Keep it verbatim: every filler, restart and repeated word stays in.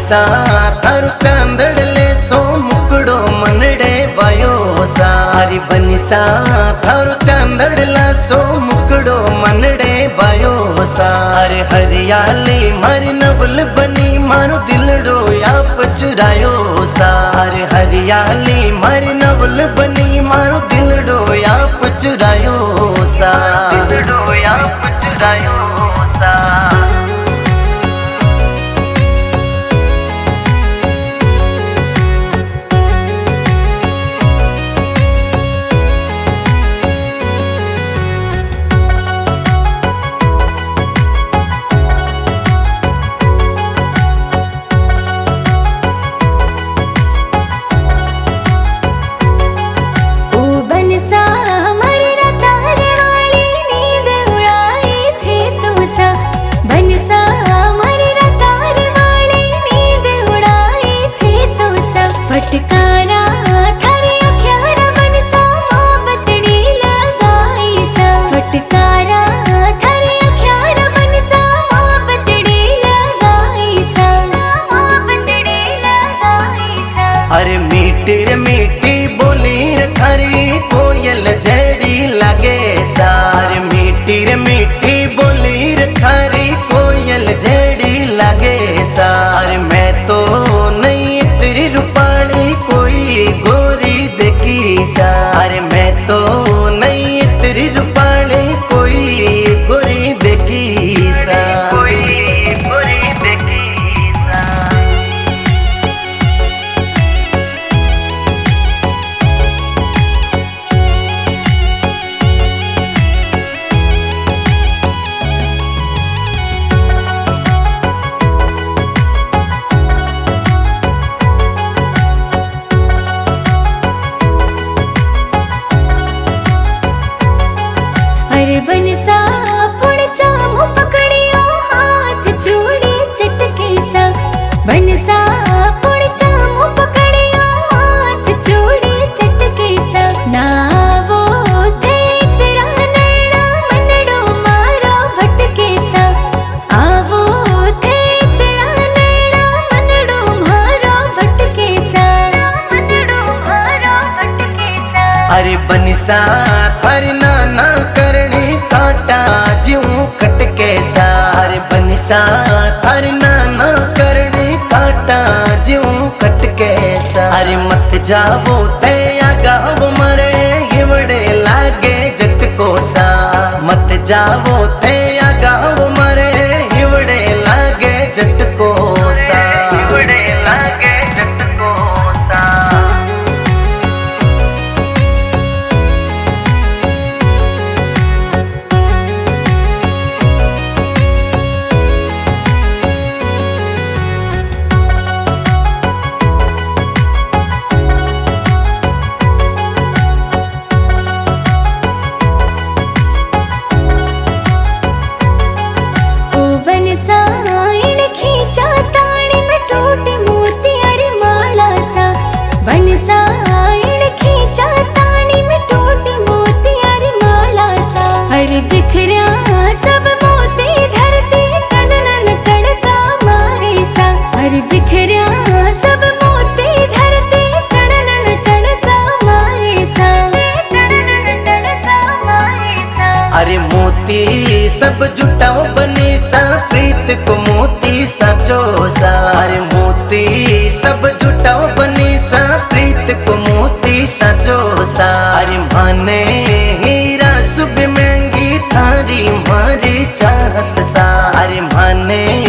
बनिसा थारू चांदड़ले सो मुकड़ो मनड़े bio सा। अरे बनिसा थारू चांदड़ला सो मुकड़ो मनड़े bio सा। अरे हरियाली मारी नवल बनी मारो दिलड़ो आप चुरायो सा। अरे हरियाली मारी नवल बनी मारो दिलड़ो आप चुरायो सा। दिलड़ो आप चुरायो सा। फटकारा थारे अख्यारा बनिसा मोहब्बतड़ी लगाई सा। फटकारा थारे अख्यारा बनिसा मोहब्बतड़ी लगाई सा। मोहब्बतड़ी लगाई सा। अरे मीठी रे मीठी बोली रे थारी कोयल जड़ी लगे सा। अरे मीठी रे मीठी बोली रे थारी कोयल जड़ी लगे सा। अरे मैं तो नहीं तेरी रूपाली कोई गोरी देखी सा। अरे मैं तो नहीं तेरी रूपाली कोई गोरी देखी सा। कोई गोरी देखी सा। अरे बनिसा पुड़ चामू पकड़ियो हाथ चूड़ी चटके सा। बनिसा पुड़ चामू पकड़ियो हाथ चूड़ी चटके सा। ना वो थे तेरा नैना मनड़ो मारो भटके सा। आवो थे तेरा नैना मनड़ो मारो भटके सा। मनड़ो मारो भटके सा। अरे बनिसा थारी नाना करनी काटा ज्यों कटके सा। अरे बनिसा थारी नाना करनी काटा ज्यों कटके सा। अरे मत जावो ते आगाव मरे हिवड़े लागे झटको सा। मत जावो ते आगाव मरे हिवड़े लागे झटको सा। हिवड़े लागे झटको सा। बनिसा इन खींचा तानी में टूटे मोती अरे माला सा। बनिसा इन खींचा तानी में टूटे मोती अरे माला सा। अरे बिखरिया सब मोती धरती कनन कड़का मारे सा। अरे बिखरिया सब मोती धरती कनन कड़का मारे सा। कनन कड़का मारे सा। अरे मोती सब जुटाओ बने सा प्रीत को मोती सचो सा। अरे मोती सब जुटाओ बने सा प्रीत को मोती सचो सा। अरे माने हीरा सुबह महंगी थारी मारी चाहत सा। अरे माने